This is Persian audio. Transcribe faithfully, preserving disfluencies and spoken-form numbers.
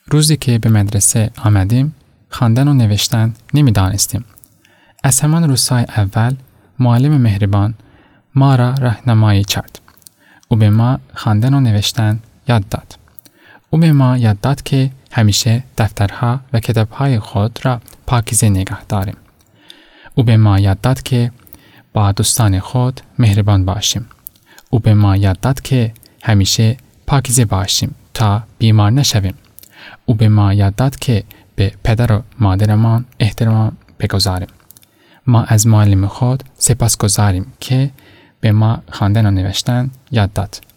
روزی که به مدرسه آمدیم، خواندن و نوشتن نمی‌دانستیم. از همان روزهای اول معلم مهربان ما را راهنمایی کرد. او به ما خواندن و نوشتن یاد داد. او به ما یاد داد که همیشه دفترها و کتابهای خود را پاکیزه نگاه داریم. او به ما یاد داد که با دوستان خود مهربان باشیم. او به ما یاد داد که همیشه پاکیزه باشیم تا بیمار نشویم. او به ما یاد داد که به پدر و مادرمان احترام بگذاریم. ما از معلم خود سپاسگزاریم که به ما خواندن و نوشتن یاد داد.